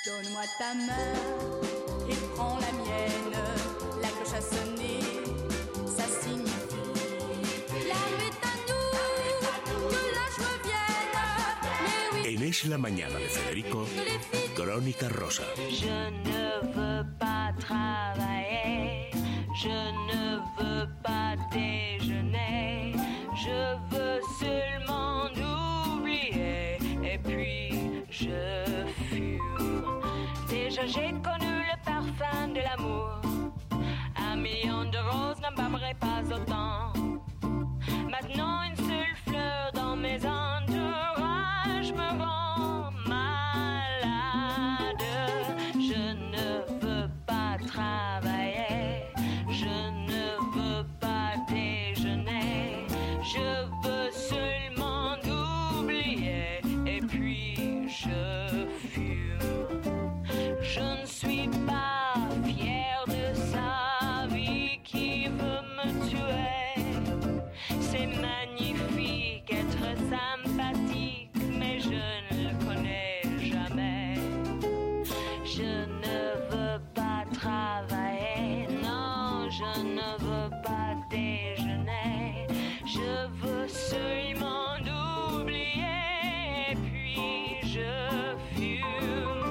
Donne-moi ta main et prends la mienne. La cloche a sonné, ça signifie la est à nous, que la joie vienne. Mais oui, En Es la Mañana de Federico, Crónica Rosa. Je ne veux pas travailler, je ne veux pas déjeuner, je veux seulement oublier et puis je fume. Déjà j'ai connu le parfum de l'amour, 1 million de roses n'en m'aimerait pas autant. Maintenant une seule fleur dans mes entourages me rend malade. Je ne veux pas travailler, je ne veux pas déjeuner, je veux seulement oublier et puis je fume. Je ne suis pas fière de sa vie qui veut me tuer. C'est magnifique être sympathique, mais je ne le connais jamais. Je ne veux pas travailler, non, je ne veux pas déjeuner. Je veux seulement oublier, puis je fume.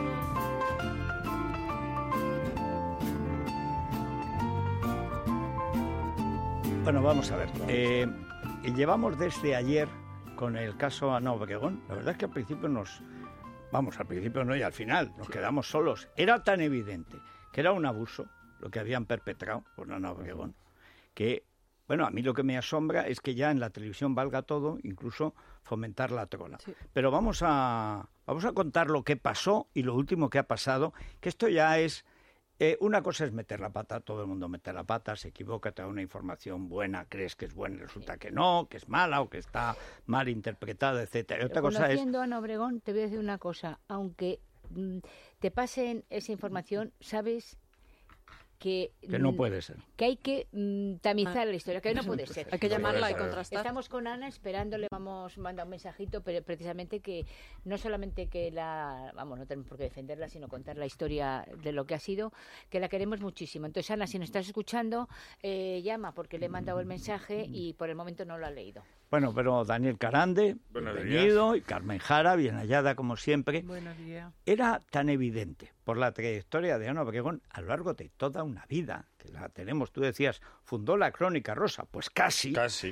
Bueno, vamos a ver. Llevamos desde ayer con el caso Ana Obregón. La verdad es que al principio al principio no y al final nos quedamos solos. Era tan evidente que era un abuso lo que habían perpetrado con Ana Obregón, que, bueno, a mí lo que me asombra es que ya en la televisión valga todo, incluso fomentar la trola. Sí. Pero vamos a contar lo que pasó y lo último que ha pasado, que esto ya es... una cosa es meter la pata, todo el mundo mete la pata, se equivoca, te da una información buena, crees que es buena y resulta que no, que es mala o que está mal interpretada, etcétera. Y otra cosa es... Conociendo a Ana Obregón, te voy a decir una cosa, aunque te pasen esa información, sabes que no puede ser. Que hay que tamizar la historia, que no puede ser. Hay que llamarla y contrastar. Estamos con Ana esperándole, vamos manda un mensajito, pero precisamente que no solamente que no tenemos por qué defenderla, sino contar la historia de lo que ha sido, que la queremos muchísimo. Entonces, Ana, si nos estás escuchando, llama, porque le he mandado el mensaje y por el momento no lo ha leído. Bueno, pero Daniel Carande, bienvenido, y Carmen Jara, bien hallada como siempre. Buenos días. Era tan evidente por la trayectoria de Ana Obregón a lo largo de toda una vida, que la tenemos, tú decías, fundó la Crónica Rosa, pues casi.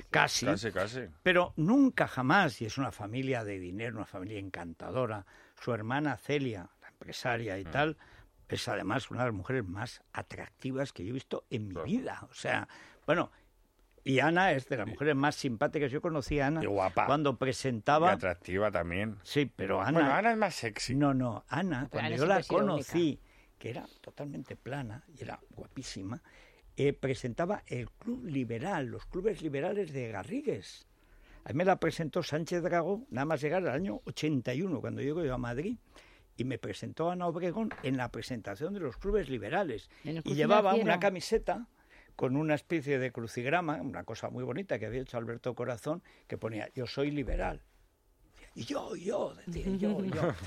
Pero nunca jamás, y es una familia de dinero, una familia encantadora, su hermana Celia, la empresaria y tal, es además una de las mujeres más atractivas que yo he visto en mi vida. O sea, bueno... Y Ana es de las mujeres más simpáticas. Yo conocí a Ana cuando presentaba... Y atractiva también. Sí, pero Ana... Bueno, Ana es más sexy. No, Ana, cuando yo la conocí, que era totalmente plana y era guapísima, presentaba el Club Liberal, los clubes liberales de Garrigues. A mí me la presentó Sánchez Dragó, nada más llegar al año 81, cuando llego yo a Madrid. Y me presentó a Ana Obregón en la presentación de los clubes liberales. Y llevaba una camiseta... con una especie de crucigrama, una cosa muy bonita que había hecho Alberto Corazón, que ponía, yo soy liberal. Y yo, decía, yo.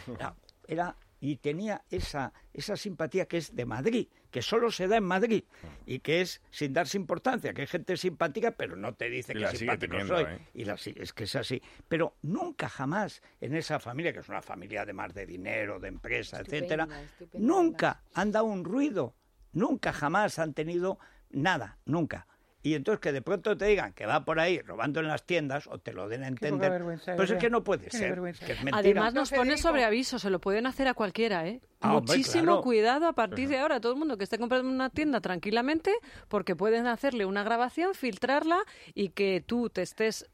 Y tenía esa simpatía que es de Madrid, que solo se da en Madrid, y que es sin darse importancia, que hay gente simpática, pero no te dice que simpático soy. Y es que es así. Pero nunca jamás en esa familia, que es una familia además de dinero, de empresa, etcétera, nunca han dado un ruido, nunca jamás han tenido... Nada, nunca. Y entonces que de pronto te digan que va por ahí robando en las tiendas o te lo den a entender, pues es que no puede ser, que es mentira. Además nos pone sobre aviso, se lo pueden hacer a cualquiera, ¿eh? Muchísimo cuidado a partir de ahora, todo el mundo que esté comprando una tienda tranquilamente, porque pueden hacerle una grabación, filtrarla y que tú te estés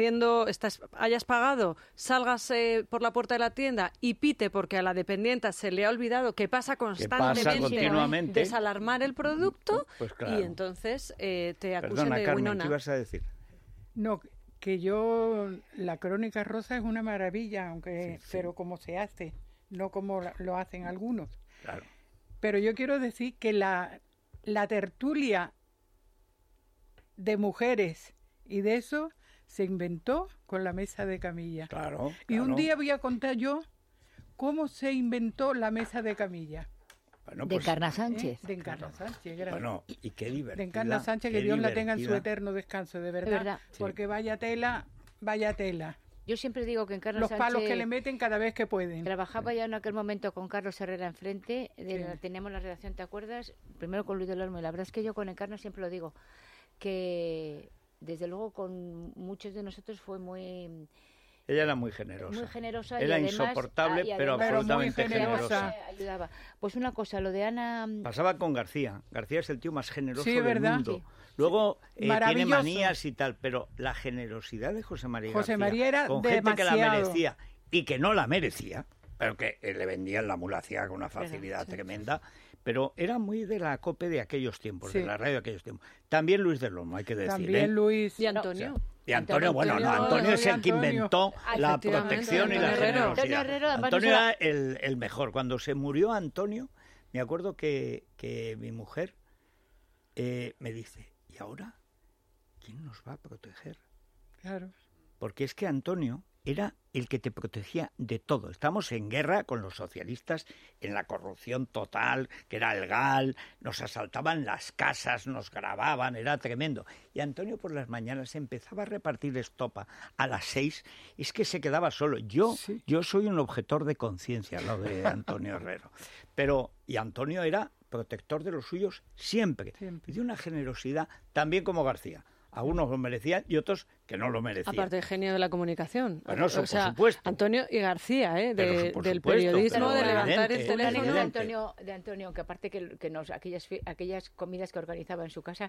hayas pagado, salgas por la puerta de la tienda y pite porque a la dependienta se le ha olvidado que pasa constantemente desalarmar el producto, pues claro. Y entonces te acusan de Carmen, Winona. ¿qué ibas a decir? No, que la Crónica Rosa es una maravilla, aunque pero como se hace, no como lo hacen algunos. Claro. Pero yo quiero decir que la tertulia de mujeres y de eso se inventó con la mesa de camilla. Claro. Y un día voy a contar yo ¿cómo se inventó la mesa de camilla? Bueno, de Encarna Sánchez. De Encarna Sánchez, gracias. Bueno, y qué divertida. De Encarna Sánchez, que Dios la tenga en su eterno descanso, de verdad. Sí. Porque vaya tela, vaya tela. Yo siempre digo que Encarna Los Sánchez... palos que le meten cada vez que pueden. Trabajaba ya en aquel momento con Carlos Herrera enfrente, Sí. teníamos la redacción, ¿te acuerdas? Primero con Luis del Olmo, y la verdad es que yo con Encarna siempre lo digo, que desde luego con muchos de nosotros fue muy... Ella era muy generosa. Muy generosa. Era y además, insoportable, pero además, absolutamente muy generosa. generosa. Ayudaba. Pues una cosa, lo de Ana... Pasaba con García. García es el tío más generoso Sí, del ¿verdad? mundo. Sí. Luego tiene Maravilloso. manías y tal, pero la generosidad de José María José García, María era con gente que la demasiado. merecía y que no la merecía, pero que le vendían la mula hacía con una facilidad tremenda, pero era muy de la COPE de aquellos tiempos, Sí. de la radio de aquellos tiempos. También Luis del Olmo, hay que decir. También Luis. Y Antonio. Y Antonio, bueno, no, Antonio es el que inventó la Efectivamente, protección y la Antonio Herrero. generosidad. Antonio Herrero, además, Antonio no era el mejor. Cuando se murió Antonio, me acuerdo que mi mujer me dice, ¿y ahora quién nos va a proteger? Claro. Porque es que Antonio era el que te protegía de todo. Estamos en guerra con los socialistas, en la corrupción total, que era el GAL, nos asaltaban las casas, nos grababan, era tremendo. Y Antonio por las mañanas empezaba a repartir estopa a las 6, es que se quedaba solo. Yo soy un objetor de conciencia, lo de Antonio Herrero. Y Antonio era protector de los suyos siempre. Y de una generosidad, también como García. A unos lo merecían y otros que no lo merecían. Aparte, genio de la comunicación. Bueno, eso, o sea, por supuesto. Antonio y García, Pero por del supuesto, periodismo, pero de levantar el evidente, Una teléfono. anécdota evidente. de Antonio, que aparte que aquellas comidas que organizaba en su casa,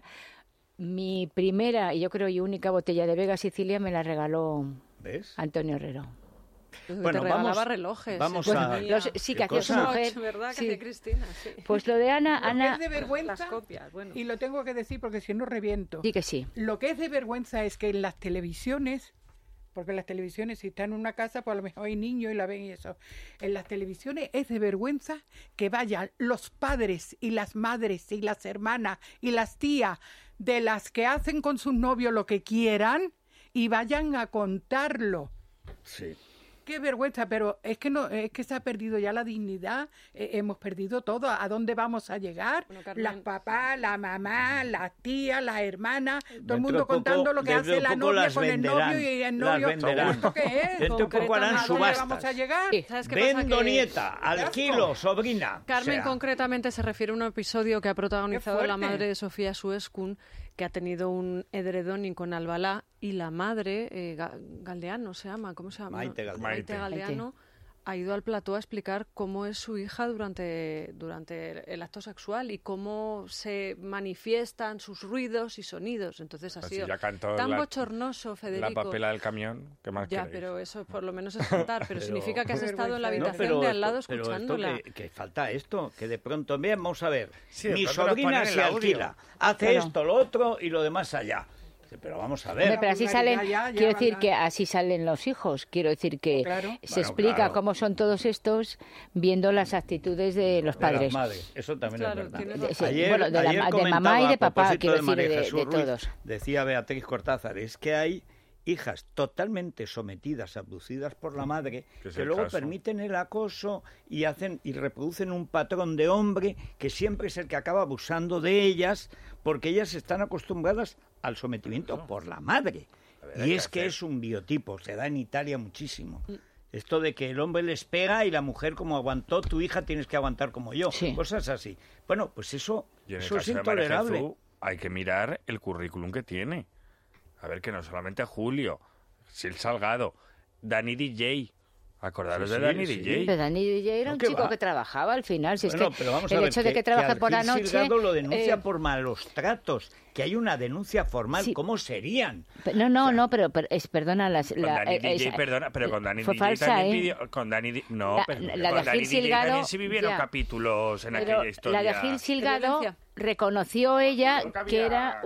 mi primera y yo creo y única botella de Vega Sicilia me la regaló ¿Ves? Antonio Herrero. Bueno, te regalaba vamos- relojes. vamos Bueno, a- sí, ¿Qué que hacía su cosa? mujer. ¿Verdad que Sí. hace Cristina? Sí. Pues lo de Ana, Lo que es de Las vergüenza, copias, bueno. y lo tengo que decir porque si no reviento. sí que sí. Lo que es de vergüenza es que en las televisiones, porque en las televisiones si están en una casa, pues a lo mejor hay niños y la ven y eso. En las televisiones es de vergüenza que vayan los padres y las madres y las hermanas y las tías de las que hacen con sus novios lo que quieran y vayan a contarlo. Sí. Qué vergüenza, pero es que no, es que se ha perdido ya la dignidad, hemos perdido todo. ¿A dónde vamos a llegar? Bueno, Carmen. Las papás, la mamá, las tías, las hermanas, todo el Dentro mundo de poco- contando lo que dentro hace de la poco novia las con el venderán, novio y el las novio. venderán. ¿Esto qué es? Dentro de poco harán ¿A dónde subastas. vamos a llegar? Sí. ¿Sabes qué pasa? Vendo Que nieta, alquilo, sobrina. Carmen O sea, concretamente se refiere a un episodio que ha protagonizado ¡Qué la fuerte! madre de Sofía Suescun, que ha tenido un edredón con Albalá, y la madre, Galdeano se llama, ¿cómo se llama? Maite Galdeano. Maite Galdeano ha ido al plató a explicar cómo es su hija durante el acto sexual y cómo se manifiestan sus ruidos y sonidos. Entonces ha Así sido ya cantó tan la- bochornoso, Federico. La papela del camión, ¿qué más Ya, queréis? pero eso por lo menos es cantar, pero significa que has Qué estado en la vergüenza. habitación de al lado pero escuchándola. que falta esto, que de pronto, bien, vamos a ver, Sí, de mi pronto nos sobrina ponen el se audio. alquila, hace Claro. esto, lo otro y lo demás allá. Dice, pero vamos a Hombre, ver. pero así vulgaridad salen, ya quiero van decir a- que así salen los hijos. Quiero decir que Claro. se Bueno, explica claro. cómo son todos estos viendo las actitudes de los De las padres. madres, eso también Claro, es verdad. tienes razón. Sí, Ayer, bueno, de la ayer ma- de comentaba, mamá y de a papá, propósito quiero de María decir, de Jesús Ruiz, todos. decía Beatriz Cortázar, es que hay hijas totalmente sometidas, abducidas por la madre, Que es que el luego caso. permiten el acoso y hacen y reproducen un patrón de hombre que siempre es el que acaba abusando de ellas, porque ellas están acostumbradas al sometimiento por la madre. ver, hay Y que es que hacer. es un biotipo, se da en Italia muchísimo. Esto de que el hombre les pega y la mujer, como aguantó tu hija, tienes que aguantar como yo. Sí. Cosas así. Bueno, pues eso Y en el es caso de María intolerable. Jesús, hay que mirar el currículum que tiene. A ver, que no solamente a Julio, Sil Salgado, Dani DJ. Acordaros Sí, de sí, Dani sí. DJ. Pero Dani DJ era No, un ¿qué chico va? que trabajaba al final. Si Bueno, es que pero vamos a el ver, hecho de que trabaje por la Gil noche. Salgado lo denuncia eh, por malos tratos, que hay una denuncia formal. Sí. ¿Cómo serían? No, pero perdona, Con Dani DJ, perdona, pero con Dani fue DJ falsa, también ¿eh? pidió... Con Dani, no, La- pero la de con Dani Gil DJ Silgado, también se vivieron ya. capítulos en Pero aquella historia. la de Gil Silgado violencia. reconoció ella Nunca había- que era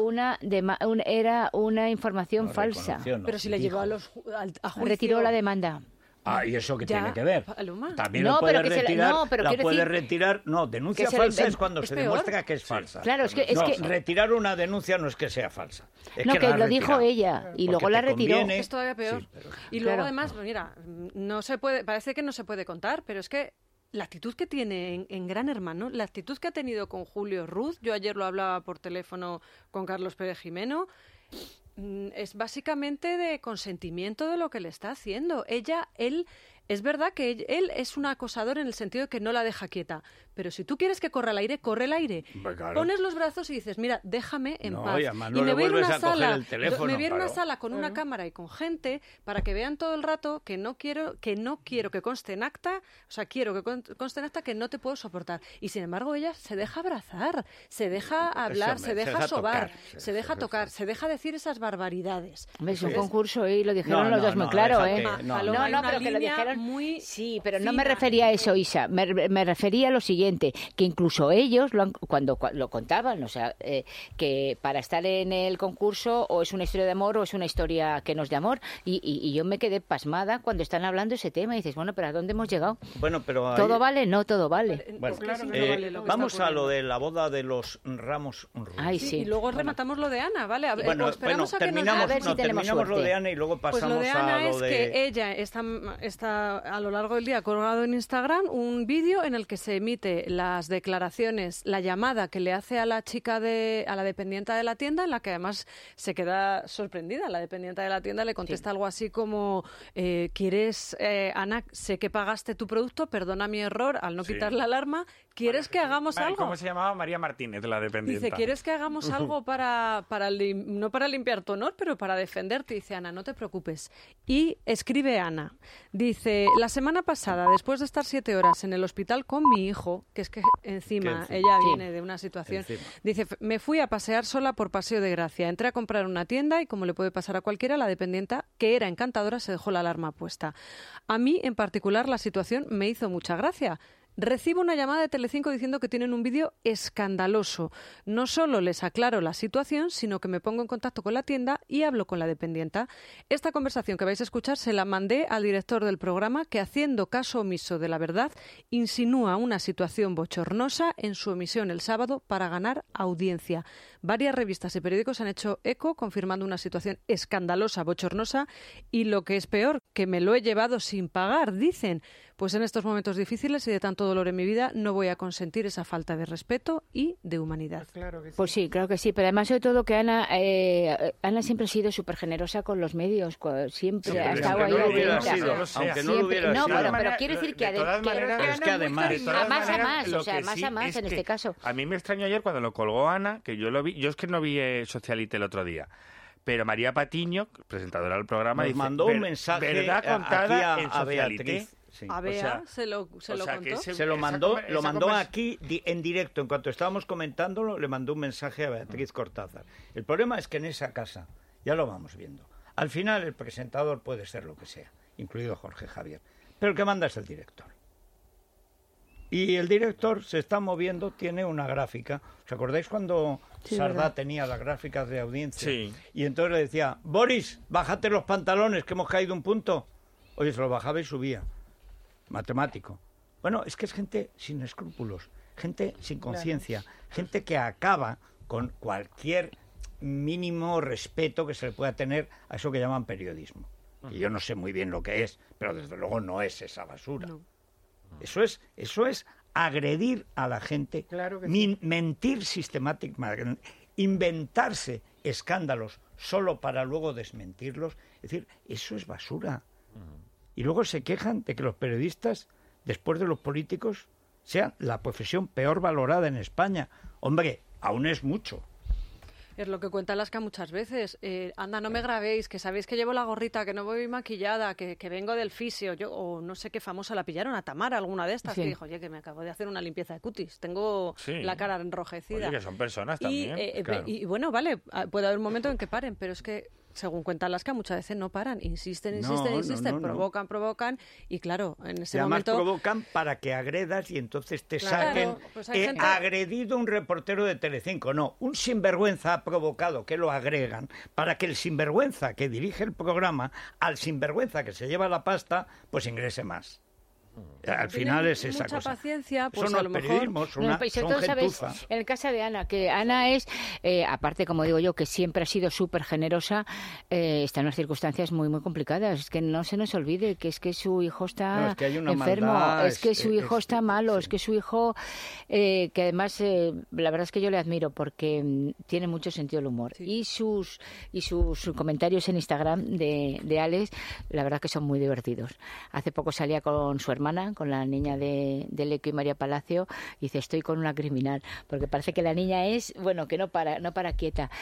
era una información No, falsa. reconoció, no, Pero si le dijo. llevó a Julio. Retiró la demanda. ¿y eso qué Ya, tiene que ver? Paloma. También No, lo puede pero que se la- retirar. no, pero la quiero puede decir retirar. No, denuncia que se la falsa es inven- cuando ¿Es se peor? demuestra que es falsa. Claro, es que... Retirar una denuncia no es que sea falsa. Es No, que la ha lo dijo retirado. ella y Porque luego la te retiró. conviene. Es todavía peor. Sí, pero- Y luego Claro. además, mira, no se puede, parece que no se puede contar, pero es que la actitud que tiene en Gran Hermano, la actitud que ha tenido con Julio Ruz, yo ayer lo hablaba por teléfono con Carlos Pérez Jimeno, es básicamente de consentimiento de lo que le está haciendo. Él, es verdad que él es un acosador en el sentido de que no la deja quieta, pero si tú quieres que corra el aire, corre el aire. Pues claro. Pones los brazos y dices, mira, déjame en No, paz. y además no me le voy a ir a vuelves una a coger sala, el teléfono, me voy a ir a una claro. sala con una cámara y con gente para que vean todo el rato que no quiero que conste en acta, o sea, quiero que conste en acta que no te puedo soportar. Y sin embargo ella se deja abrazar, se deja hablar, Eso, se deja sobar, tocar, se deja tocar, se deja decir esas barbaridades. Hombre, es un Sí. concurso y lo dijeron No, los no, dos muy no, claro, déjate, ¿eh? no, Paloma, no, hay no, una pero que lo línea dijeron muy sí, pero no fina. me refería a eso, Isa. Me refería a lo siguiente, que incluso ellos cuando lo contaban, o sea, que para estar en el concurso o es una historia de amor o es una historia que no es de amor. Y yo me quedé pasmada cuando están hablando ese tema y dices, bueno, pero ¿a dónde hemos llegado? Bueno, pero ahí- ¿Todo vale? No, todo vale. Bueno, Porque sí, no vale lo que vamos está a lo ocurriendo. de la boda de los Ramos Ruz. Ay, Sí, sí. y luego rematamos lo de Ana, ¿vale? Bueno, esperamos a que nos terminamos, a ver si no, tenemos terminamos lo suerte. de Ana y luego Pues pasamos lo de Ana a lo es de... que ella está a lo largo del día colgado en Instagram un vídeo en el que se emite las declaraciones, la llamada que le hace a la chica a la dependiente de la tienda, en la que además se queda sorprendida. La dependiente de la tienda le contesta algo así como ¿quieres, Ana, sé que pagaste tu producto, perdona mi error al no Sí. quitar la alarma, ¿quieres que hagamos algo? ¿Cómo se llamaba? María Martínez, la dependiente. Dice, ¿quieres que hagamos algo no para limpiar tu honor, pero para defenderte? Dice Ana, no te preocupes. Y escribe Ana. Dice, la semana pasada, después de estar 7 horas en el hospital con mi hijo, que es que encima ella Sí. viene de una situación, Encima. dice, me fui a pasear sola por Paseo de Gracia. Entré a comprar una tienda y, como le puede pasar a cualquiera, la dependienta, que era encantadora, se dejó la alarma puesta. A mí, en particular, la situación me hizo mucha gracia. Recibo una llamada de Telecinco diciendo que tienen un vídeo escandaloso. No solo les aclaro la situación, sino que me pongo en contacto con la tienda y hablo con la dependienta. Esta conversación que vais a escuchar se la mandé al director del programa, que, haciendo caso omiso de la verdad, insinúa una situación bochornosa en su emisión el sábado para ganar audiencia. Varias revistas y periódicos han hecho eco confirmando una situación escandalosa, bochornosa, y lo que es peor, que me lo he llevado sin pagar, dicen. Pues en estos momentos difíciles y de tanto dolor en mi vida no voy a consentir esa falta de respeto y de humanidad. Claro que sí. Pues sí, claro que sí, pero además sobre todo que Ana siempre ha sido súper generosa con los medios, siempre Sí, ha pero estado aunque ahí no lo hubiera atenta. sido, No lo sea. aunque no lo Siempre- hubiera no, sido. pero quiero decir que de todas maneras, es que además- a más a más, lo o sea, que más sí a más es en que este caso. A mí me extrañó ayer cuando lo colgó Ana, que yo lo vi, yo es que no vi Socialite el otro día. Pero María Patiño, presentadora del programa, Nos dice, mandó un mensaje verdad aquí contada a en Socialite. Beatriz. Sí. A Bea sea, se lo o sea, que contó. Se lo esa mandó, conver- lo esa mandó convers- aquí en directo. En cuanto estábamos comentándolo, le mandó un mensaje a Beatriz Cortázar. El problema es que en esa casa, ya lo vamos viendo, al final el presentador puede ser lo que sea, incluido Jorge Javier, pero el que manda es el director. Y el director se está moviendo, tiene una gráfica. ¿Os acordáis cuando Sí, Sardá verdad. tenía las gráficas de audiencia? Sí. Y entonces le decía, Boris, bájate los pantalones, que hemos caído un punto. Oye, se lo bajaba y subía. Matemático. Bueno, es que es gente sin escrúpulos, gente sin conciencia, gente que acaba con cualquier mínimo respeto que se le pueda tener a eso que llaman periodismo. Y yo no sé muy bien lo que es, pero desde luego no es esa basura. No. Eso es agredir a la gente, Claro que sí. mentir sistemáticamente, inventarse escándalos solo para luego desmentirlos. Es decir, eso es basura. Y luego se quejan de que los periodistas, después de los políticos, sean la profesión peor valorada en España. Hombre, aún es mucho. Es lo que cuenta Alaska muchas veces. Anda, no me grabéis, que sabéis que llevo la gorrita, que no voy maquillada, que vengo del fisio. O no sé qué famosa la pillaron, a Tamara, alguna de estas, Sí. que dijo, oye, que me acabo de hacer una limpieza de cutis. Tengo Sí. la cara enrojecida. Oye, que son personas Y, también. claro. y bueno, vale, puede haber un momento en que paren, pero es que según cuenta Alaska, muchas veces no paran, insisten, No. provocan, y claro, en ese Y además momento... provocan para que agredas y entonces te Claro, saquen. pues hay gente- Agredido un reportero de Telecinco. No, un sinvergüenza ha provocado que lo agregan para que el sinvergüenza que dirige el programa, al sinvergüenza que se lleva la pasta, pues ingrese más. Al final es esa mucha cosa. paciencia, pues Eso no a es lo mejor... periodismo, son No, y sobre todo, ¿sabes? gentuza. En el caso de Ana, que Ana es, aparte, como digo yo, que siempre ha sido súper generosa, está en unas circunstancias muy, muy complicadas. Es que no se nos olvide que es que su hijo está No, es que hay una enfermo, maldad, es que su hijo está malo, es que su hijo, que además, la verdad es que yo le admiro porque tiene mucho sentido del humor. Sí. Y sus comentarios en Instagram de Alex, la verdad que son muy divertidos. Hace poco salía con su hermana, con la niña de Leco y María Palacio, y dice, estoy con una criminal, porque parece que la niña es, bueno, que no para quieta.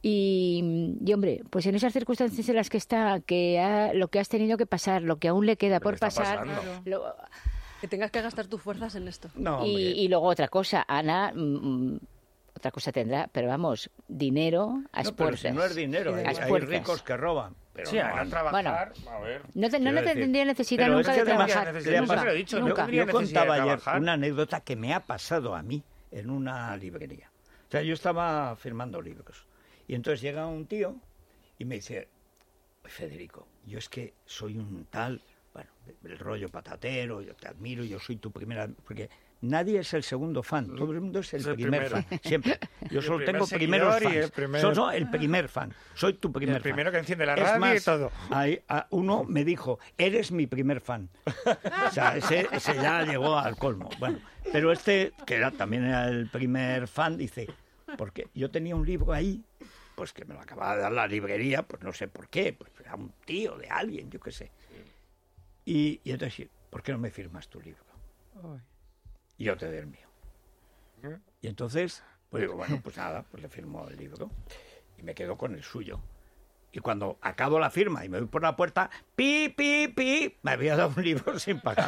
Y hombre, pues en esas circunstancias en las que está, lo que has tenido que pasar, lo que aún le queda Lo por que está pasar, pasando. Que tengas que gastar tus fuerzas en esto. No, hombre. y luego otra cosa, Ana... otra cosa tendrá, pero vamos, dinero a No, pero expuertas. si no es dinero, hay Expuertas. ricos que roban. Pero Sí, no, a Ana. trabajar, a ver. No Quiero decir, tendría necesidad pero nunca es que de además trabajar. necesidad, Nunca, siempre lo he dicho, nunca. no tendría Yo contaba necesidad de ayer trabajar. una anécdota que me ha pasado a mí en una librería. O sea, yo estaba firmando libros y entonces llega un tío y me dice, Federico, yo es que soy un tal, bueno, el rollo patatero, yo te admiro, yo soy tu primera... Porque nadie es el segundo fan, todo el mundo es el primer primero. fan, siempre. Yo El solo primer tengo primeros seguidor y fans. el primer- Soy el primer fan, soy tu primer El primero fan. que enciende la Es radio más, y todo. Uno me dijo, eres mi primer fan. O sea, ese ya llegó al colmo. Bueno, pero este, que también era el primer fan, dice, porque yo tenía un libro ahí, pues que me lo acababa de dar la librería, pues no sé por qué, pues era un tío de alguien, yo qué sé. Y entonces, ¿por qué no me firmas tu libro? Y yo te doy el mío. Y entonces, pues digo, bueno, pues nada, pues le firmo el libro y me quedo con el suyo. Y cuando acabo la firma y me voy por la puerta, pi, pi, pi, me había dado un libro sin pagar.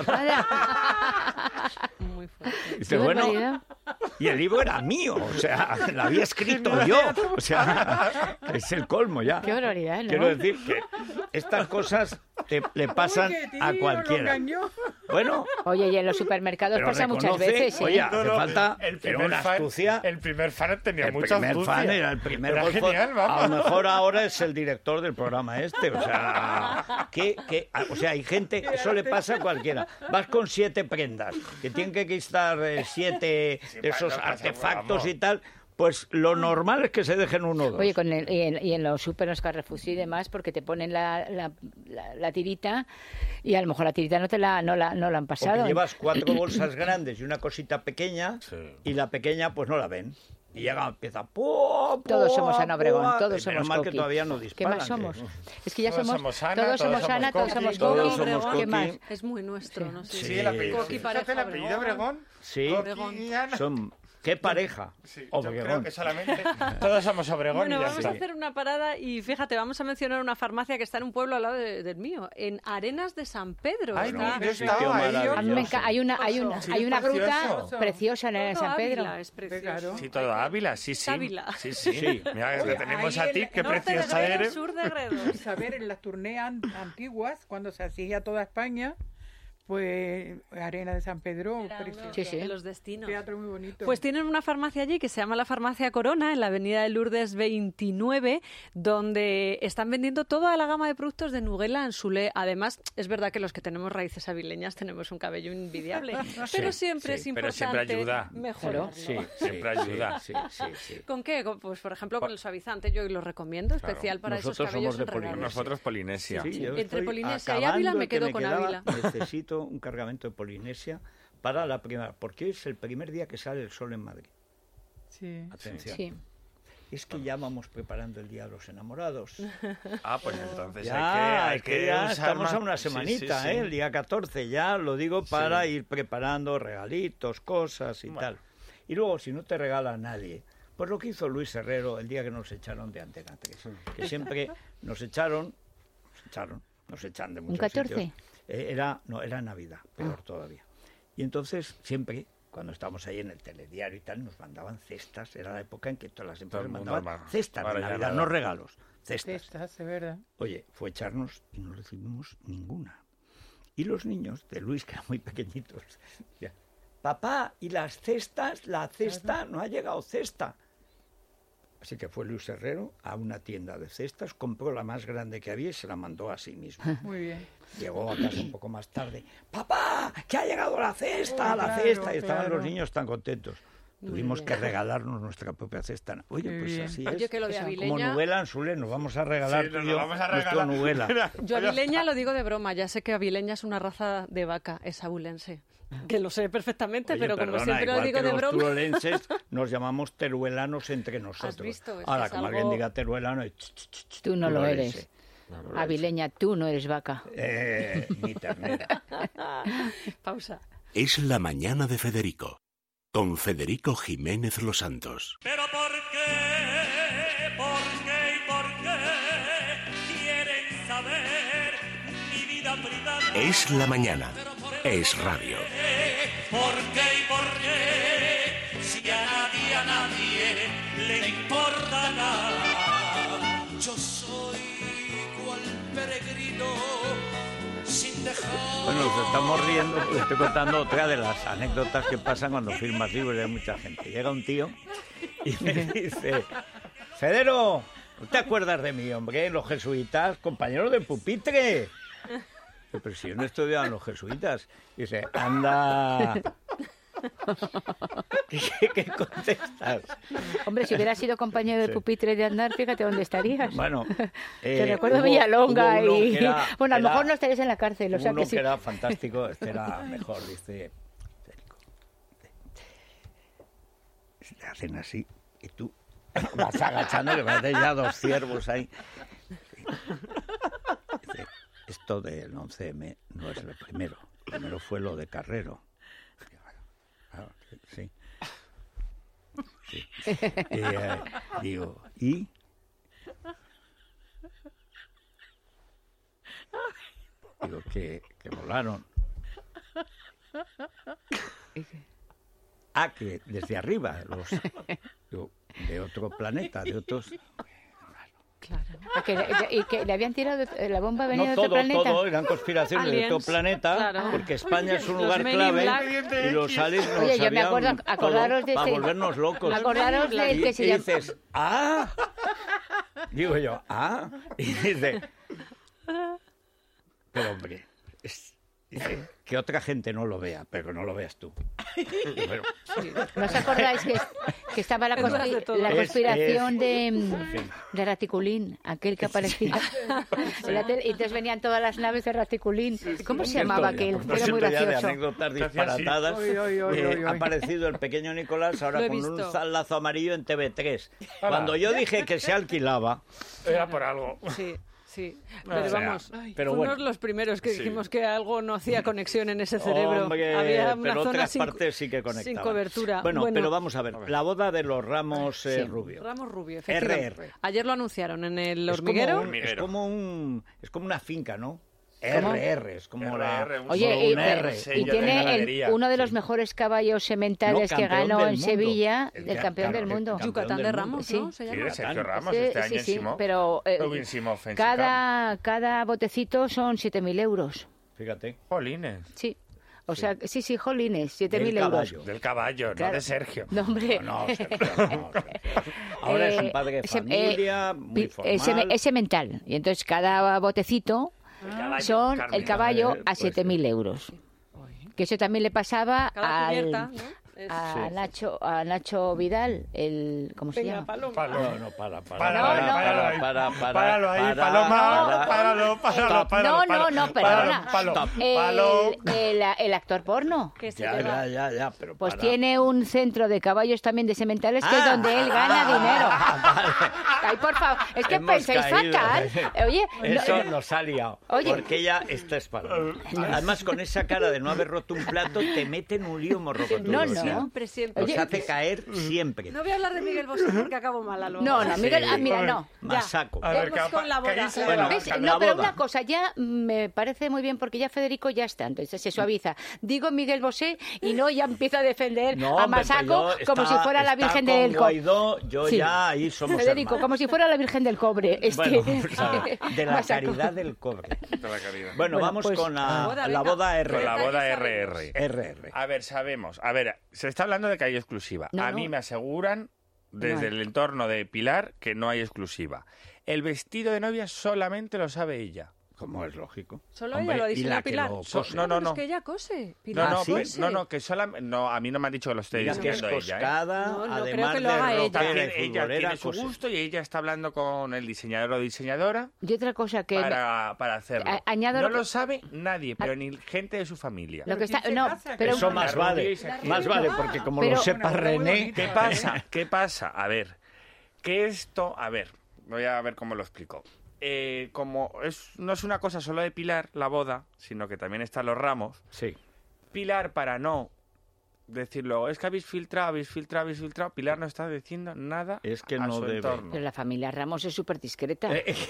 Muy fuerte. Y dice, Qué bueno, barbaridad. y el libro era mío, o sea, lo había escrito yo. O sea, es el colmo ya. Qué barbaridad, ¿no? Quiero decir que estas cosas le pasan Uy, qué a tío, cualquiera. lo engañó. Bueno, Oye, y en los supermercados pero pasa muchas reconoce, veces, ¿eh? oye, hace falta el pero primer una fan, astucia. el primer fan tenía El mucha primer astucia. fan era el primer Era golfo. genial, vamos. A lo mejor ahora es el director del programa este. O sea, o sea, hay gente, eso le pasa a cualquiera. Vas con 7 prendas, que tienen que quitar 7 de esos no pasa, artefactos vamos. y tal. Pues lo normal es que se dejen uno o dos. Oye, y en los super, los Carrefour y demás, porque te ponen la tirita y a lo mejor la tirita no la han pasado. Porque llevas 4 bolsas grandes y una cosita pequeña, Sí. y la pequeña pues no la ven. Y llega, empieza... ¡pua, Todos pua, somos Ana Obregón, pua! todos Menos somos mal que Coqui. todavía no ¿Qué disparan. más que- somos? Es que ya Todos somos... somos Ana, todos somos todos Ana, somos todos Coqui, somos todos Coqui. somos ¿Qué Coqui. más? Es muy nuestro, no sé. Sí, el apellido. Coqui, pareja, el apellido Obregón. Sí, Obregón. Y Ana. son... ¿Qué pareja? Sí, yo creo Obregón. que solamente todos somos Obregón Bueno, y ya vamos está. a hacer una parada y fíjate, vamos a mencionar una farmacia que está en un pueblo al lado del mío, en Arenas de San Pedro. Ay, Está- no, yo sitio estaba ahí. maravilloso. A mí me hay una Sí, hay una gruta precioso. preciosa en Todo San Pedro. Ávila es precioso. Claro. Sí, todo Ávila, sí, sí. Ávila. Sí, sí. Sí. Mira, que Oye, tenemos ahí a ti, en qué Norte de preciosa Gredos, eres. sur de Gredos. Saber en las turnés antiguas, cuando se hacía toda España, pues Arena de San Pedro, Era precioso. uno Sí, sí. de los destinos. Teatro muy bonito. Pues tienen una farmacia allí que se llama la Farmacia Corona, en la avenida de Lourdes 29, donde están vendiendo toda la gama de productos de Nuguela Anzulé. Además, es verdad que los que tenemos raíces avileñas tenemos un cabello envidiable, pero siempre sí, es pero importante siempre ayuda. mejorarlo. Sí, Siempre ayuda. Sí, sí, sí. ¿Con qué? Pues, por ejemplo, con el suavizante. Yo lo recomiendo, Claro. especial para Nosotros esos cabellos somos de enredados. Polinesia. Nosotros Polinesia. Sí, yo Entre estoy Polinesia y acabando Ávila me el que quedo con quedaba. Ávila. Necesito un cargamento de Polinesia para la primera, porque hoy es el primer día que sale el sol en Madrid. Sí. Atención. Sí. Es que ya vamos preparando el Día de los Enamorados. Ah, pues entonces Ya, hay que ya usar estamos más- a una Sí, semanita, sí, sí. el día 14, ya lo digo para Sí. ir preparando regalitos, cosas y Bueno. tal. Y luego, si no te regala a nadie, pues lo que hizo Luis Herrero el día que nos echaron de Antena 3, que siempre nos echan de muchos 14? sitios. Era Navidad, peor todavía. Y entonces, siempre, cuando estábamos ahí en el telediario y tal, nos mandaban cestas. Era la época en que todas las Todo empresas el mundo mandaban más. cestas de Ahora ya Navidad, nada. no regalos. Cestas, de verdad. Oye, fue echarnos y no recibimos ninguna. Y los niños de Luis, que eran muy pequeñitos, decían, papá, ¿y las cestas? La cesta, no ha llegado cesta. Así que fue Luis Herrero a una tienda de cestas, compró la más grande que había y se la mandó a sí mismo. Muy bien. Llegó a casa un poco más tarde. ¡Papá, que ha llegado la cesta, la cesta! Y estaban los niños tan contentos. Tuvimos que regalarnos nuestra propia cesta. Oye, pues así es. Oye, que lo de Avileña... Como Nubela Anzulé, nos vamos a regalar nuestro Nubela. Yo Avileña lo digo de broma, ya sé que Avileña es una raza de vaca, es abulense. Que lo sé perfectamente, Oye, pero perdona, como siempre lo digo de los broma... Los turolenses nos llamamos teruelanos entre nosotros. ¿Has visto? Ahora, como alguien diga teruelano... Tú no lo eres. Avileña, tú no eres vaca. Ni ternera. Pausa. Es la mañana de Federico, con Federico Jiménez Los Santos. Pero ¿por qué? ¿Y por qué? Quieren saber mi vida privada. Es la mañana. Es radio. ¿Por qué y por qué? Si a nadie le importa nada. Yo soy cual peregrino sin dejar. Bueno, nos estamos riendo porque estoy contando otra de las anécdotas que pasan cuando firmas libros y hay mucha gente. Llega un tío y me dice, Federo, ¿no te acuerdas de mí, hombre? Los jesuitas, compañeros de pupitre. Pero si yo no estudiaba en los jesuitas. Dice, anda... ¿Qué contestas? Hombre, si hubieras sido compañero de pupitre de andar, fíjate dónde estarías. Bueno, te recuerdo Villalonga y... Bueno, a lo mejor no estarías en la cárcel. O sea uno que sí. que era fantástico, este era mejor, dice... Te hacen así y tú vas agachando, que parece ya dos ciervos ahí. Dice, esto del 11M no es lo primero. Primero fue lo de Carrero. Sí. Digo, ¿y? Digo, que volaron. Que desde arriba, de otro planeta, de otros... Claro. ¿Y que le habían tirado la bomba venía de otro planeta? Todo eran conspiraciones de otro planeta, claro. Porque España es un lugar clave y los aliens nos Oye, yo me acuerdo, acordaros de para volvernos locos. Acordaros del que se llama... Y dices, digo yo, y dice, pero hombre, dice, que otra gente no lo vea, pero no lo veas tú. Bueno. Sí. ¿No os acordáis que estaba la conspiración de Raticulín, aquel que aparecía en la tele, y entonces venían todas las naves de Raticulín? ¿Cómo se llamaba aquel? Era muy gracioso. De anécdotas disparatadas. Ha aparecido el pequeño Nicolás ahora con un lazo amarillo en TV3. Cuando yo dije que se alquilaba... Era por algo. Sí, pero vamos, fuimos bueno, los primeros que dijimos que algo no hacía conexión en ese cerebro. Hombre, había una pero zona otras partes sí que conectaban. sin cobertura. Bueno, pero vamos a ver, la boda de los Ramos Rubio. Ramos Rubio, RR. Ayer lo anunciaron en el hormiguero. Es como una finca, ¿no? RR, es como RR, Oye, y tiene uno de los mejores caballos sementales que ganó en Sevilla, el campeón del mundo. Yucatán de Ramos, ¿no? Sí, de Sergio Ramos, este año sí, pero cada botecito son 7.000 euros. Fíjate. Jolines. Sí. O sea, sí, jolines, 7.000 euros. Del caballo, claro. No de Sergio. No, hombre. No, ahora es un padre de familia, muy formal. Es semental. Y entonces cada botecito son el caballo a 7.000 euros. Que eso también le pasaba a Nacho Vidal, ¿cómo se llama? Páralo ahí, Paloma. No, perdona. El actor porno. Ya, pero pues tiene un centro de caballos también de sementales que es donde él gana dinero. Ay, por favor, es que pensáis fatal. Oye, eso nos ha liado. Porque ella está espalda. Además, con esa cara de no haber roto un plato, te mete en un lío morrocotudo. Siempre. Los hace caer siempre. No voy a hablar de Miguel Bosé porque acabo mal a lo No, Miguel, Sí. mira, no. Masaco. A ver, Vamos con la boda. cállese Bueno, la ¿Ves? boca. la No, pero boda. una cosa, ya me parece muy bien porque ya Federico ya está, entonces se suaviza. Digo Miguel Bosé y no ya empiezo a defender No, a hombre, Masaco pero yo como si fuera la está Virgen con del Cobre. Guaidó, yo Sí. ya ahí somos Federico, hermanos. como si fuera la Virgen del Cobre. Bueno, vamos a ver, de la Masaco. caridad del cobre. De la caridad. Bueno, vamos pues, con la venga. boda RR. Con la boda Detalles RR. RR. A ver, sabemos. A ver, se está hablando de que hay exclusiva. No, a no. mí me aseguran, desde No hay. el entorno de Pilar, que no hay exclusiva. El vestido de novia solamente lo sabe ella. Como es lógico. Solo Hombre, ella lo y diseñó la que Pilar. lo cose. No, no, Es no. que ella cose. No, Pilar no, ¿sí? cose. que solamente... No, a mí no me han dicho que lo esté Mira que es diseñando ella. coscada, No, no creo además que lo de haga ella. rockera y Ella futbolera, tiene su cose. gusto y ella está hablando con el diseñador o diseñadora Y otra cosa que... para hacerlo. añado no lo que- lo sabe nadie, pero ni gente de su familia. Lo que ¿Quién está, se no, casa? pero Eso más La vale. rubia y se- Más vale, porque como Pero- lo sepa Una boda muy René... bonita. ¿Qué pasa? ¿Qué pasa? A ver, que esto... A ver, voy a ver cómo lo explico. Como no es una cosa solo de Pilar, la boda, sino que también están los ramos. Sí. Pilar, para no decirlo, es que habéis filtrado, Pilar no está diciendo nada Es que a no su debe. entorno. pero la familia Ramos es súper discreta.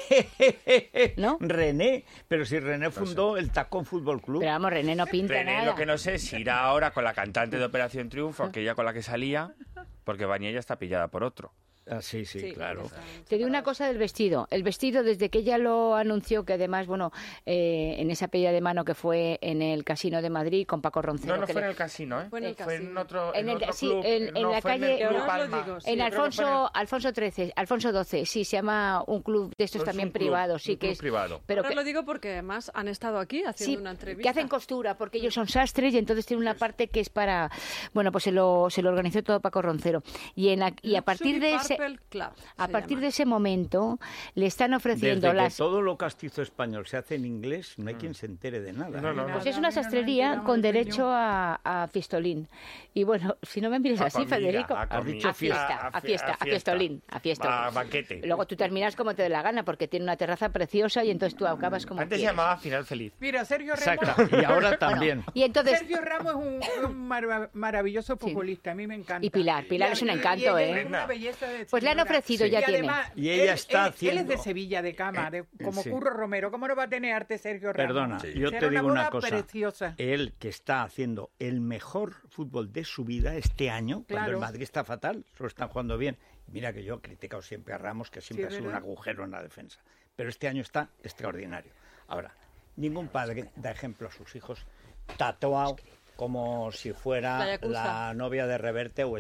¿No? René, pero si René fundó el Tacón Fútbol Club. Pero vamos, René no pinta René, nada. lo que no sé es si irá ahora con la cantante de Operación Triunfo, aquella con la que salía, porque Bañé ya está pillada por otro. Ah, sí, sí, claro. Te digo una cosa del vestido. El vestido, desde que ella lo anunció, que además, bueno, en esa pedida de mano que fue en el Casino de Madrid con Paco Roncero. No que fue en le- el casino, ¿eh? Fue en el Fue en casino. otro, En el- otro sí, club. en no, la fue en calle- el Club Ahora os lo Palma. digo, sí. En Creo que fue en el- Alfonso XIII, sí, se llama un club de estos No, es también un club, privados, sí un que club es privado. pero Ahora que, lo digo porque además han estado aquí haciendo sí, una entrevista. que hacen costura, porque ellos son sastres y entonces tienen una parte que es para, bueno, pues se lo organizó todo Paco Roncero y a partir de ese Purple Club, a se partir llama. de ese momento le están ofreciendo Desde que las todo lo castizo español se hace en inglés, no hay quien se entere de nada. No, ¿eh? no, no. pues Nada, es una a mí no nos sastrería enteramos con de derecho a fistolín. Y bueno, si no me mires A así, comida, Federico, a Has comida. dicho a fiesta, a fistolín, a fiestolín. A banquete. Luego tú terminas como te dé la gana, porque tiene una terraza preciosa y entonces tú acabas como Antes se quieres. llamaba Final Feliz. Mira, Sergio Ramos. Exacto. Y ahora también. Y entonces, Sergio Ramos es un maravilloso futbolista, a mí me encanta. Y Pilar es un encanto, y ella ¿eh? es una belleza de Pues le han señora. ofrecido, ya y tiene. además, Y ella está él es de haciendo- Sevilla, de cama, como sí. Curro Romero. ¿Cómo no va a tener arte Sergio Ramos? Perdona, yo Será te digo una boda cosa. preciosa. Él que está haciendo el mejor fútbol de su vida este año, cuando Claro. el Madrid está fatal, solo están jugando bien. Mira que yo he criticado siempre a Ramos, que siempre Sí, ha sido un ¿verdad? agujero en la defensa. Pero este año está extraordinario. Ahora, ningún padre da ejemplo a sus hijos tatuado como si La fuera yakuza. la novia de Reverte o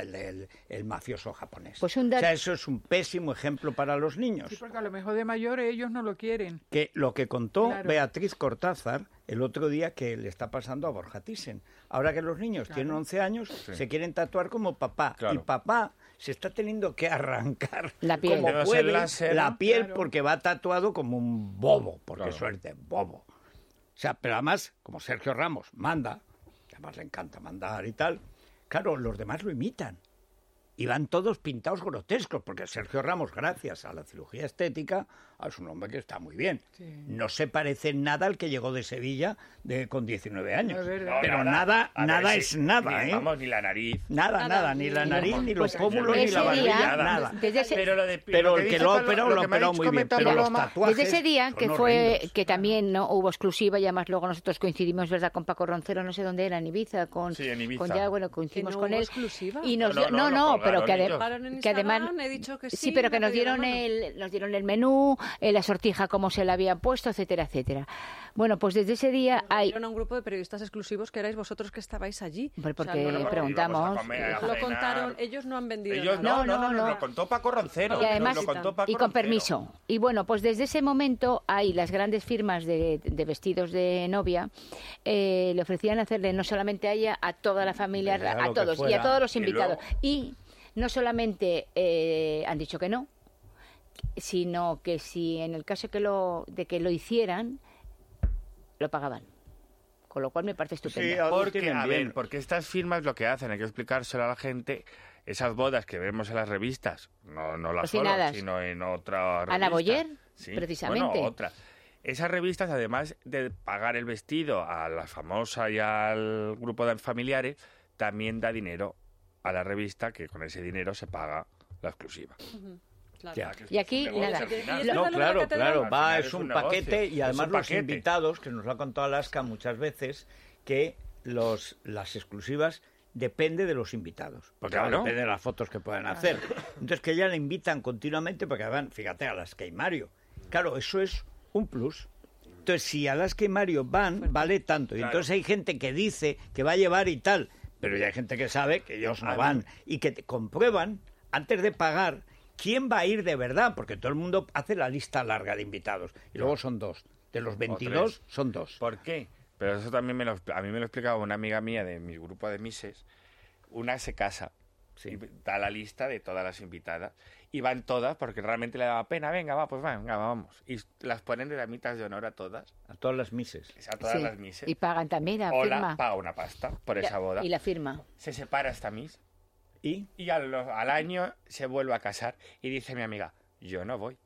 el mafioso japonés. Pues un o dat- sea, eso es un pésimo ejemplo para los niños. Sí, porque a lo mejor de mayores ellos no lo quieren. Que lo que contó Claro. Beatriz Cortázar el otro día que le está pasando a Borja Thyssen. Ahora que los niños tienen 11 años, se quieren tatuar como papá. Claro. Y papá se está teniendo que arrancar La piel. como Debe ser puede, láser, la ¿no? piel Claro. porque va tatuado como un bobo. Porque Claro. suerte, bobo. O sea, pero además, como Sergio Ramos manda, que además le encanta mandar y tal, claro, los demás lo imitan. Y van todos pintados grotescos, porque Sergio Ramos, gracias a la cirugía estética, es un hombre que está muy bien. No se parece en nada al que llegó de Sevilla con 19 años. Es verdad. Pero nada A ver, nada sí, es nada, ni, ¿eh? Vamos, ni la nariz. Nada, ni la nariz, ni los pómulos, ni ese la barbilla, día, nada. desde ese- Pero, Pero el que dice lo ha Paloma- operado, lo ha que me ha operado dicho muy bien. comentar Pero los Paloma- tatuajes Desde ese día son que fue horrendos. que también no hubo exclusiva y además luego nosotros coincidimos, ¿verdad?, con Paco Roncero, no sé dónde era, en Ibiza, Sí, en Ibiza. con ya, bueno, coincidimos Que no con hubo él exclusiva. y nos No, no, no, lo pero colgaron ellos. Claro, en que además Instagram he dicho que sí, pero que me nos ha pedido dieron la mano. el menú, la sortija cómo se la habían puesto, etcétera, etcétera. Bueno, pues desde ese día hay Era un grupo de periodistas exclusivos que erais vosotros que estabais allí. Hombre, porque no, Bueno, preguntamos. íbamos a comer, a lo cenar. contaron, ellos no han vendido Ellos nada. no, No. lo contó Paco Roncero. Y además, lo contó Paco y con Roncero. permiso. Y bueno, pues desde ese momento hay las grandes firmas de vestidos de novia, le ofrecían hacerle no solamente a ella, a toda la familia, Hombre, ya a lo que todos y fuera. a todos los Y invitados. luego- Y no solamente han dicho que no, sino que si en el caso de que lo hicieran, lo pagaban. Con lo cual me parece estupendo. Sí, algo Porque, tienen a bien. ver, porque estas firmas lo que hacen, hay que explicárselo a la gente, esas bodas que vemos en las revistas, no las solo, Cocinadas. sino en otra revista. Ana Boyer, Sí, precisamente. Bueno, otras. Esas revistas, además de pagar el vestido a la famosa y al grupo de familiares, también da dinero a la revista, que con ese dinero se paga la exclusiva. Claro. Y aquí nada. No, claro, va, es un paquete y además los invitados, que nos lo ha contado Alaska muchas veces, que las exclusivas depende de los invitados, porque depende de las fotos que puedan hacer. Entonces que ya le invitan continuamente, porque van, fíjate, Alaska y Mario. Claro, eso es un plus. Entonces si Alaska y Mario van, vale tanto. Y entonces hay gente que dice que va a llevar y tal, pero ya hay gente que sabe que ellos no van y que te comprueban antes de pagar quién va a ir de verdad, porque todo el mundo hace la lista larga de invitados y luego son 2. De los 22 son 2. ¿Por qué? Pero eso también a mí me lo explicaba una amiga mía de mi grupo de Mises. Una se casa y da la lista de todas las invitadas y van todas porque realmente le daba pena. Venga, vamos. Y las ponen de damitas de honor a todas. A todas las Mises. A todas las Mises. Y pagan también la Hola, firma. paga una pasta por esa boda. Y la firma. Se separa esta Miss. Y al año se vuelve a casar y dice mi amiga, yo no voy.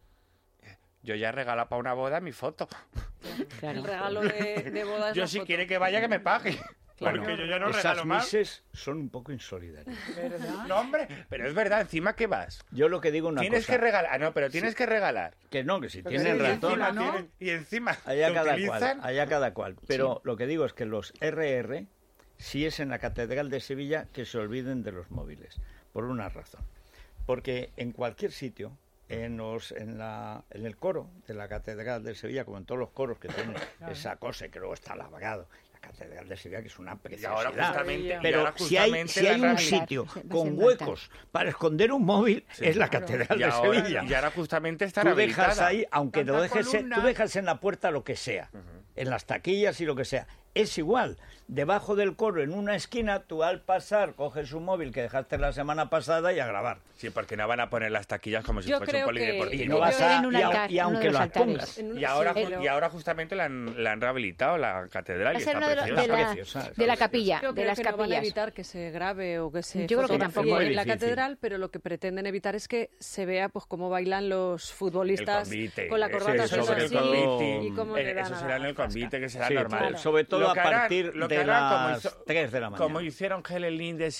Yo ya he regalado para una boda mi foto. Claro. El regalo de boda es yo la si foto. quiere que vaya, que me pague. Claro. Porque yo ya no esas regalo más. Mises son un poco insolidarias. No, hombre, pero es verdad, encima que vas. Yo lo que digo una tienes cosa. que regalar. No, pero tienes que regalar. Que no, que si Pero tienen sí, razón. encima, ¿no? Y encima Allá te utilizan. cada cual. Pero lo que digo es que los RR, si es en la Catedral de Sevilla, que se olviden de los móviles. Por una razón. Porque en cualquier sitio, en el coro de la Catedral de Sevilla, como en todos los coros que tienen esa cosa que luego está labrado, la Catedral de Sevilla, que es una preciosidad. Pero si hay un sitio con huecos para esconder un móvil, es la Catedral de Sevilla. Y ahora justamente está Tú dejas ahí, aunque Tanta lo dejes, columna. tú dejas en la puerta lo que sea, en las taquillas y lo que sea. Es igual. Debajo del coro, en una esquina, tú al pasar coges un móvil que dejaste la semana pasada y a grabar. Sí, porque no van a poner las taquillas como si Yo fuese un creo polideportivo. Y no vas a, y aunque los las altares. pongas. Y ahora justamente la han rehabilitado la catedral y Va a ser está uno de, preciosa. preciosa, de la capilla, Yo de creo las que no van a capillas. evitar que se grabe o que se Yo creo que fotografíe tampoco. en la Es muy difícil. catedral, pero lo que pretenden evitar es que se vea pues cómo bailan los futbolistas El convite, con la corbata eso suelta sobre así todo, y cómo le dan eso a será en la el convite, que será Sí, normal. claro. Sobre todo Lo a que harán- partir lo que de harán, las 3 de la mañana. Como hicieron Helen Lindes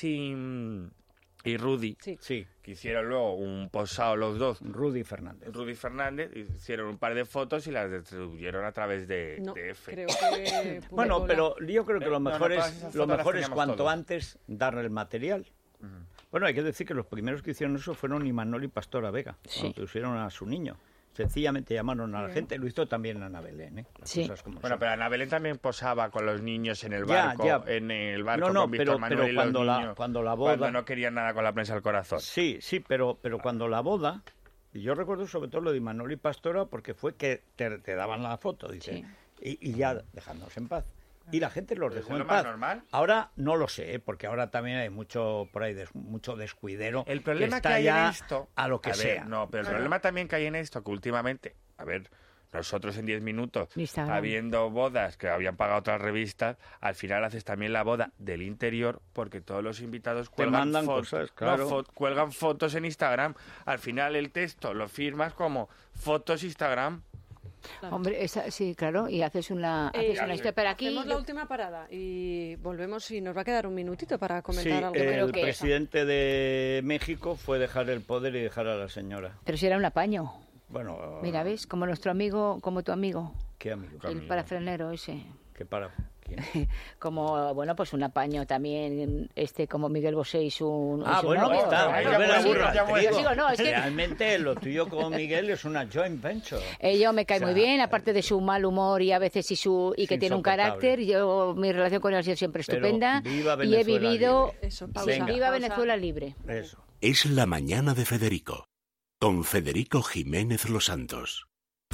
y Rudy, Sí, que hicieron luego un posado los dos. Rudy Fernández. Rudy Fernández hicieron un par de fotos y las distribuyeron a través de No, F. creo que Bueno, pero yo creo que lo no, mejor todas es esas lo fotos las mejor es teníamos cuanto todos. antes darle el material. Bueno, hay que decir que los primeros que hicieron eso fueron Imanol y Pastora Vega, cuando pusieron a su niño. Sencillamente llamaron a la gente, lo hizo también Ana Belén, ¿eh? Las Sí. cosas como Bueno, son. pero Ana Belén también posaba con los niños en el Ya, barco, ya. en el barco No, con Víctor pero Manuel y los cuando niños, cuando la boda... cuando no querían nada con la prensa al corazón. Sí, pero cuando la boda, y yo recuerdo sobre todo lo de Imanol y Pastora, porque fue que te daban la foto, dice, y ya dejándonos en paz. Y la gente los Pero dejó es lo en más paz. normal. Ahora no lo sé, porque ahora también hay mucho por ahí mucho descuidero. El problema está que hay ya en esto... a lo que ver, sea. No, pero el problema también que hay en esto, que últimamente... A ver, nosotros en 10 minutos, Instagram. habiendo bodas que habían pagado otras revistas, al final haces también la boda del interior, porque todos los invitados cuelgan, mandan cosas, claro. cuelgan fotos en Instagram. Al final el texto lo firmas como fotos Instagram. Hombre, sí, claro, y haces una historia. Pero aquí hacemos la última parada y volvemos y nos va a quedar un minutito para Sí, comentar algo. el que- presidente de México fue dejar el poder y dejar a la señora. Pero si era un apaño. Bueno, Mira, ¿ves? Como nuestro amigo, como tu amigo, ¿qué amigo? el parafrenero ese. ¿Qué para? ¿Quién? Como, bueno, pues un apaño también, como Miguel Bosé y su Ah, su bueno, novio. está. Ay, no ya me la vuelvo, burra, ya te vuelvo. digo. Digo, no, es que- Realmente lo tuyo con Miguel es una joint venture. Yo me cae O sea, muy bien, aparte de su mal humor y a veces y que tiene un insoportable. carácter. Mi relación con él ha sido siempre Pero estupenda viva y he Venezuela vivido libre. Eso, sí, pausa. Venga. viva Pausa. Venezuela libre. Eso. Es la mañana de Federico, con Federico Jiménez Los Santos.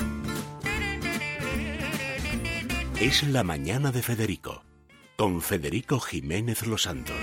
Es la mañana de Federico, con Federico Jiménez Los Santos.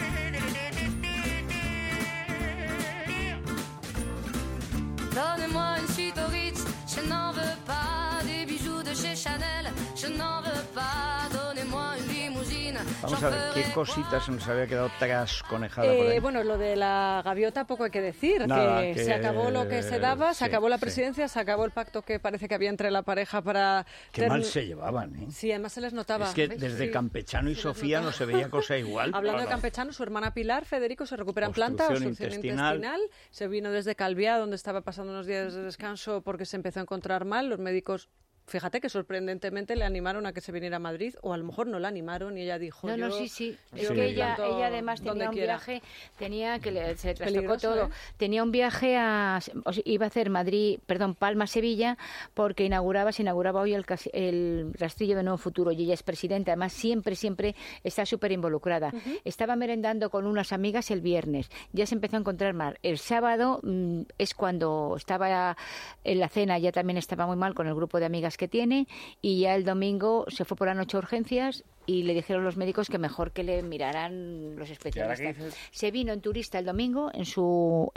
Donnez-moi une suite au Ritz, je n'en veux pas. Des bijoux de chez Chanel, je n'en veux pas. Donnez-moi une limousine, Vamos a ver, ¿qué cositas se nos había quedado trasconejada por ahí? Bueno, lo de la gaviota poco hay que decir, Nada, que que se acabó lo que se daba, sí, se acabó la sí. presidencia, se acabó el pacto que parece que había entre la pareja para... Qué mal se llevaban, ¿eh? Sí, además se les notaba. Es que ¿ves? desde Sí. Campechano y Se les Sofía notaba. no se veía cosa igual. Hablando de Campechano, su hermana Pilar, Federico, se recupera en planta, Obstrucción obstrucción intestinal. intestinal. Se vino desde Calviá, donde estaba pasando unos días de descanso porque se empezó a encontrar mal. Los médicos, fíjate que sorprendentemente le animaron a que se viniera a Madrid, o a lo mejor no la animaron y ella dijo... No, yo, sí. Es yo que me ella planto además donde tenía un quiera. viaje, se le trastocó Peligroso, todo. ¿eh? Tenía un viaje iba a hacer Palma-Sevilla, porque se inauguraba hoy el rastrillo de Nuevo Futuro, y ella es presidenta. Además, siempre está súper involucrada. Estaba merendando con unas amigas el viernes, ya se empezó a encontrar mal. El sábado es cuando estaba en la cena, ya también estaba muy mal con el grupo de amigas que tiene, y ya el domingo se fue por la noche a urgencias y le dijeron los médicos que mejor que le miraran los especialistas. Se vino en turista el domingo con su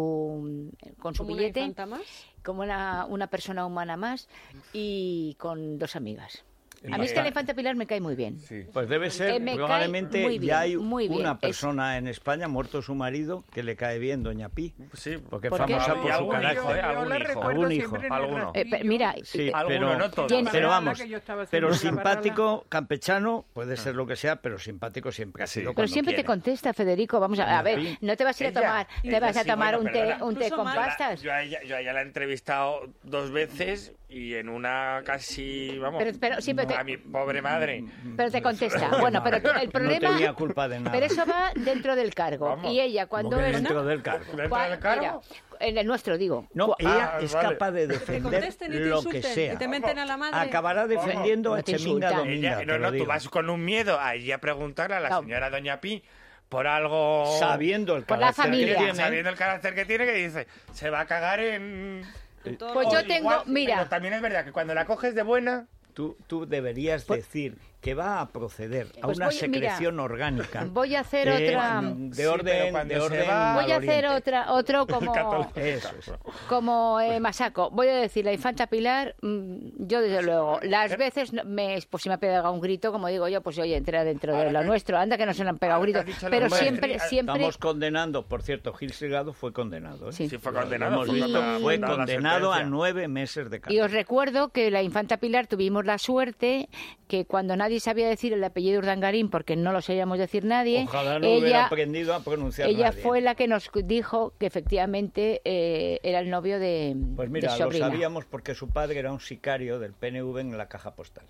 ¿Como una billete, infanta más? como una persona humana más, y con 2 amigas. A mí es que la infanta Pilar me cae muy bien. Sí. Pues debe ser, me cae probablemente muy bien, ya hay muy bien. una persona en España, muerto su marido, que le cae bien, doña Pi. Sí, Porque es ¿Por qué? famosa por Y su algún carácter. hijo, Yo la recuerdo Algún siempre hijo. en el Alguno. rastrillo. Mira, Sí, Alguno, no todos. ¿quién? pero La vamos, que yo estaba pero haciendo la simpático, campechano, puede ser lo que sea, pero simpático siempre ha Sí. sido. pero cuando siempre te quiere. contesta, Federico. Vamos a ver, fin. no te vas a ir a tomar, Bueno, un té perdona. un té Incluso con mal. pastas. Yo a ella la he entrevistado 2 veces y en una casi, vamos, Pero sí, pero a mi pobre madre. Pero te contesta. Bueno, pero el problema... No tenía culpa de nada. Pero eso va dentro del cargo. Vamos. Y ella Como cuando que es... dentro del cargo. ¿Dentro del cargo? Mira, en el nuestro, digo. No, ella Ah, es vale. capaz de Te defender contesten y te lo insulten que sea. y te meten a la madre. Acabará defendiendo No a te Cheminga insultan. Dominga. Ella, no, tú vas con un miedo allí a preguntarle a la Claro. señora Doña Pi por algo... sabiendo el Por la carácter que familia. tiene. Sabiendo el carácter que tiene, que dice, se va a cagar en... Todo Pues lo- yo O tengo, igual, mira. Pero también es verdad que cuando la coges de buena... Tú deberías decir que va a proceder a Pues una mira, secreción orgánica. Voy a hacer de otra... de pero orden, cuando de se orden va- Voy a al hacer oriente. otro como... Eso es. Como Masaco, voy a decir, la infanta Pilar, yo desde luego, las veces, pues si me ha pegado un grito, como digo yo, pues oye, entra dentro de lo nuestro, anda que no se le han pegado ahora que gritos, has dicho pero lo siempre, nuestro, siempre... Estamos condenando, por cierto, Gil Segado fue condenado. ¿eh? Sí. Sí, fue Lo condenado. hemos fue visto, condenado, fue dada la condenado a sentencia. 9 meses de Y cárcel. os recuerdo que la infanta Pilar tuvimos la suerte que cuando nadie sabía decir el apellido Urdangarín, porque no lo sabíamos decir nadie, Ojalá no hubiera ella, aprendido a pronunciar ella nadie. fue la que nos dijo que efectivamente era el novio de Pues mira, de lo sobrina. sabíamos porque su padre era un sicario del PNV en la caja postal.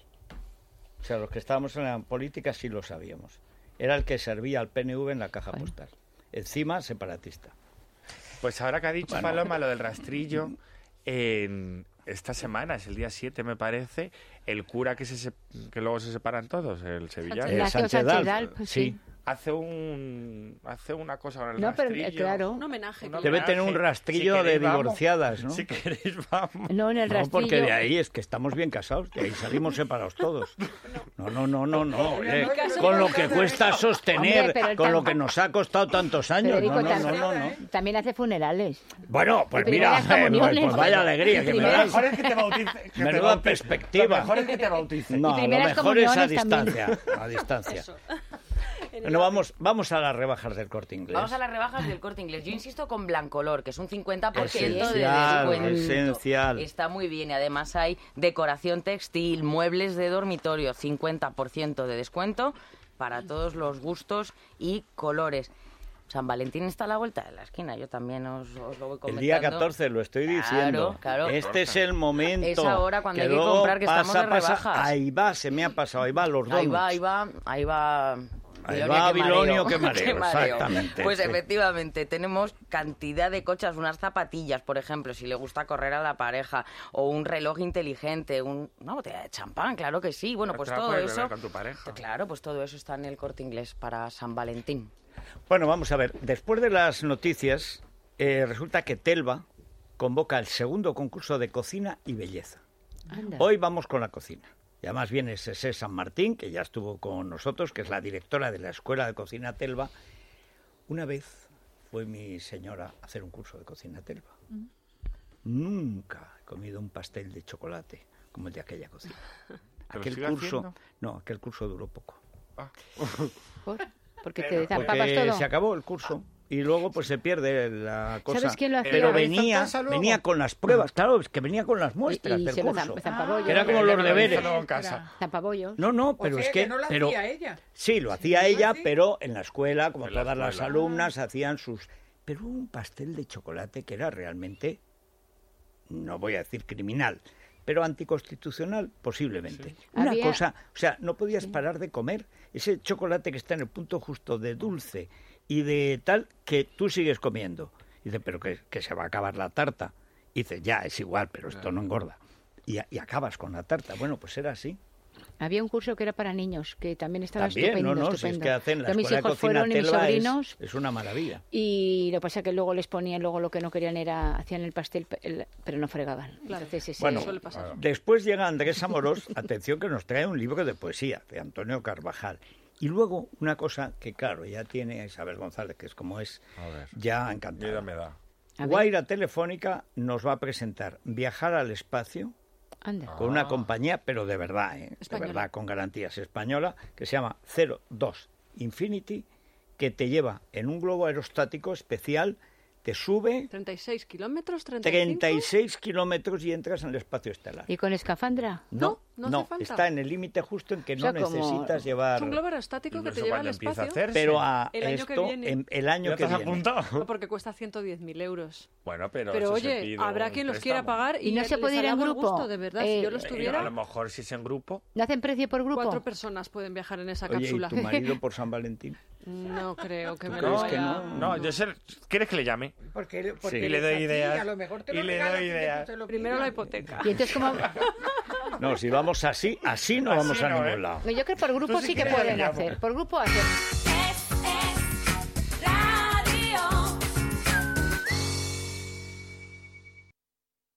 O sea, los que estábamos en la política sí lo sabíamos. Era el que servía al PNV en la caja postal. Encima, separatista. Pues ahora que ha dicho Bueno. Paloma lo del rastrillo, esta semana, es el día 7 me parece, el cura que luego se separan todos, el sevillano, Ignacio Sánchez Sánchez Dal, Dal, pues sí. hace una cosa con el No, pero rastrillo. claro. Un homenaje. Un que- Debe tener un rastrillo Si queréis, de vamos. divorciadas, ¿no? Si queréis, vamos. No, en el No, rastrillo. porque de ahí es que estamos bien casados, de ahí salimos separados todos. No. Con lo que cuesta sostener, Hombre, pero con lo que nos ha costado tantos años. Federico, No. también hace funerales. Bueno, pues Y mira, primeras comuniones. pues vaya alegría que me Primeras- Lo das. mejor es que te bautice. Menuda perspectiva. Lo mejor es que te bautice. No, lo primeras mejor es a comuniones también. distancia. A distancia. Bueno, vamos a las rebajas del Corte Inglés. Vamos a las rebajas del Corte Inglés. Yo insisto con Blancolor, que es un 50% Esencial, de descuento. esencial. Está muy bien y además hay decoración textil, muebles de dormitorio, 50% de descuento para todos los gustos y colores. San Valentín está a la vuelta de la esquina, yo también os lo voy comentando. El día 14 lo estoy diciendo. Claro. Este es el momento. Es ahora cuando hay que luego comprar, que estamos de rebajas. Ahí va, se me ha pasado, ahí va los donuts. Ahí va. Ahí va Babilonio, qué mareo, exactamente, Pues sí. efectivamente, tenemos cantidad de cochas, unas zapatillas, por ejemplo, si le gusta correr a la pareja, o un reloj inteligente, una botella de champán, claro que sí. Bueno, pues Te la todo puedes eso... beber con tu pareja. Claro, pues todo eso está en el Corte Inglés para San Valentín. Bueno, vamos a ver. Después de las noticias, resulta que Telva convoca el segundo concurso de cocina y belleza. Anda. Hoy vamos con la cocina. Y además viene Sesé San Martín, que ya estuvo con nosotros, que es la directora de la Escuela de Cocina Telva. Una vez fue mi señora a hacer un curso de cocina Telva. Nunca he comido un pastel de chocolate como el de aquella cocina. ¿Pero Aquel sigue curso, haciendo? no, aquel curso duró poco. Porque te zampabas todo. Se acabó el curso. Y luego pues se pierde la cosa. ¿Sabes quién lo hacía? Pero venía con las pruebas, claro, es que venía con las muestras del curso. Que era como los deberes. Zampabollos. No, pero es que no lo hacía ella. Sí, lo hacía ella, pero en la escuela, como todas las alumnas, hacían sus... Pero hubo un pastel de chocolate que era realmente, no voy a decir criminal, pero anticonstitucional posiblemente. Sí. Una cosa, o sea, no podías parar de comer ese chocolate que está en el punto justo de dulce y de tal que tú sigues comiendo. Y dice, pero que se va a acabar la tarta. Y dice, ya, es igual, pero esto no engorda. Y acabas con la tarta. Bueno, pues era así. Había un curso que era para niños, que también estaba también, estupendo. Si es que hacen la mis escuela hijos de cocina fueron y mis Telva sobrinos. Es una maravilla. Y lo que pasa es que luego les ponían, luego lo que no querían era, hacían el pastel, pero no fregaban. Claro. Entonces, bueno, después llega Andrés Amorós, atención, que nos trae un libro de poesía, de Antonio Carvajal. Y luego una cosa que, claro, ya tiene Isabel González, que es como es, ya encantada. Me da. Guaira Telefónica nos va a presentar Viajar al Espacio, con una compañía, pero de verdad, de verdad, con garantías, española, que se llama 02 Infinity, que te lleva en un globo aerostático especial, te sube 36 kilómetros, 36 kilómetros y entras en el espacio estelar. ¿Y con escafandra? No hace falta. Está en el límite justo en que no necesitas llevar... Es un globo aerostático que te lleva al espacio. Pero a el año que viene. El año que viene. Apuntado? Porque cuesta 110.000 euros. Bueno, pero oye, habrá quien los quiera pagar y no se puede ir en grupo. Gusto, de verdad, si yo los tuviera. A lo mejor si es en grupo. ¿No hacen precio por grupo? 4 personas pueden viajar en esa Oye, cápsula. ¿y tu marido por San Valentín? No creo que me lo vaya. Que no, yo sé. ¿Quieres que le llame? Porque y le doy ideas. A lo mejor te y le doy ideas. Primero la hipoteca. Y entonces, ¿cómo? No, si vamos así no vamos a ningún lado. Yo creo que por grupo sí que pueden hacer. Por grupo hacen.